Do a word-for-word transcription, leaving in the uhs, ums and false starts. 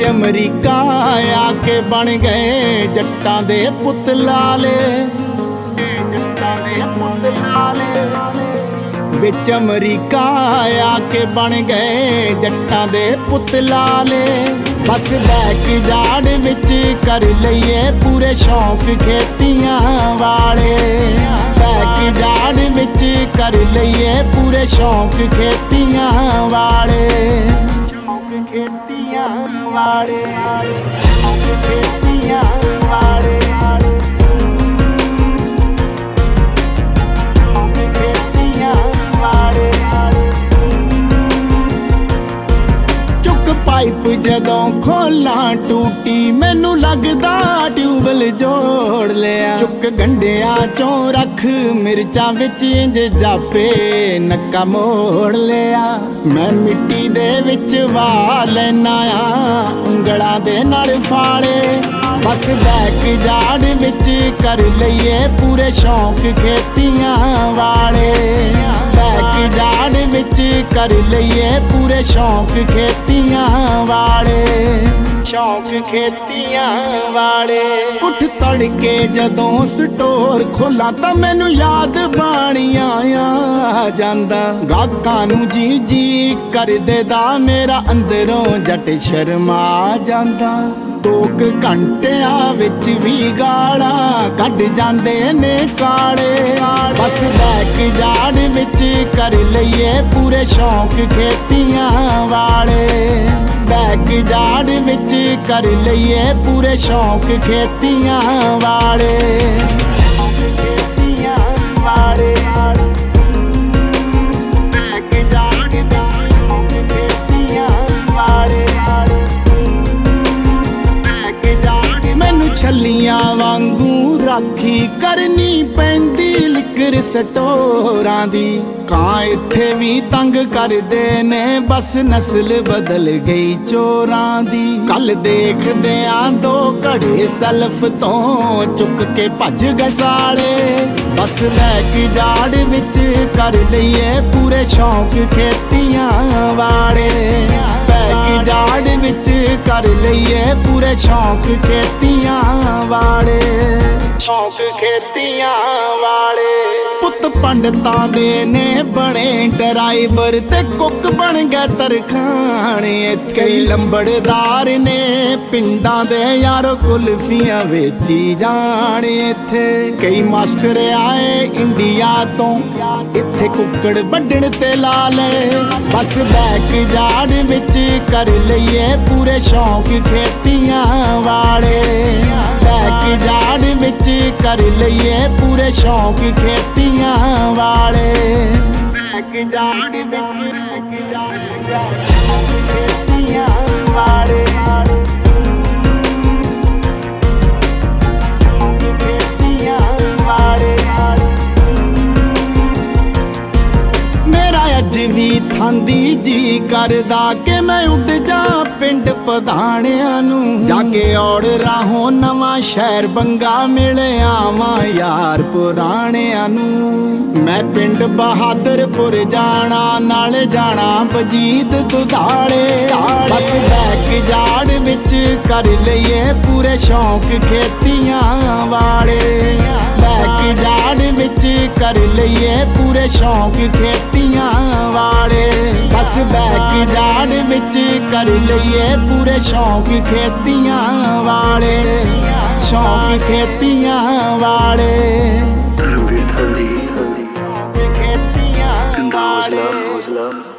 अमरीका आके बन गए जट्टां दे पुत लाले। विच अमरीका आके बन गए जट्टां दे पुत लाले। बस बैक जाड़ विच कर लईए पूरे शौक खेतियां वाले। बैक जाड़ विच कर लईए पूरे शौक खेतियां वाले। खेतियां वाले खेतियां वाले खेतियां वाले। चुक पाइप जदों खोला टूटी मैनू लगदा ट्यूबल जोड़ लिया। चुक गंढियां चों रख मिर्चां विच इंज जापे नक्का मोड़ लिया। मैं मिट्टी दे विच वा लैना आ उंगलां दे नाल फाले। बस बैक जाड़ विच कर लईए पूरे शौक खेतियां वाले। बैक जाड़ विच कर लईए पूरे शौक खेतियां वाले। शौक खेतियां वाले। उठ तड़के जदों स्टोर खोला तां मैनू याद बाणियां आ जांदा। गाहकां नू जी जी कर देदा मेरा अंदरों जट शर्मा जांदा। दो क घंटियां विच भी गाला कढ जांदे ने काले। बस बैक जाड़ विच कर लईए पूरे शौक खेतियां वाले। बैक जाड़ विच कर लईए पूरे शौक खेतियां वाले। खेतियां वाले बैक जाड़ विच खेतियां वाले। बैक जाड़ मैनू छल्लियां वांगू राखी करनी पैंदी लिकर स्टोरां दी। कां इत्थे भी तंग करदे ने बस नस्ल बदल गई चोरां दी। कल देखदियां दो घड़े सल्फ तो चुक के भज गए साले। बस बैक जाड़ विच कर लईए पूरे शौक खेतियां वाले। बैक जाड़ विच कर लईए पूरे शौक खेतियां वाले। शौक खेतियां वाले। पुत पंडितां दे ने बने ड्राइवर ते कुक बन गए तरखाने। कई लंबड़दार ने पिंडां दे यारो कुल्फियां वेची जाने इत्थे। कई मास्टर आए इंडिया तो इत्थे कुक्कड़ बड्डण ते ला ले। बस बैक जाड़ विच कर लईए पूरे शौक खेतियां वाले। बैक जाड़ विच कर लईए पूरे शौक खेतियां वाले। बैक जाड़ विच खेतियां वाले। खेतियां वाले। मेरा अज भी थांदी जी करदा कि मैं उड़ जा पिंड पधाणियां नू। जाके औड़ राहों नवां शहर बंगा मिले आवां यार पुराणियां नू। मैं पिंड बहादुरपुर जाना नाले जाना बजीत दुधाले। बस बैक जाड़ विच कर लईए पूरे शौक खेतियां वाले। बैक जाड़ विच कर लईए पूरे शौक खेतियां वाले। बस बैक जाड़ विच कर लईए पूरे शौक खेतियां वाले। शौक खेतियां वाले। धर्मवीर थांदी खेतियां गंदा हौसला वाले। हौसला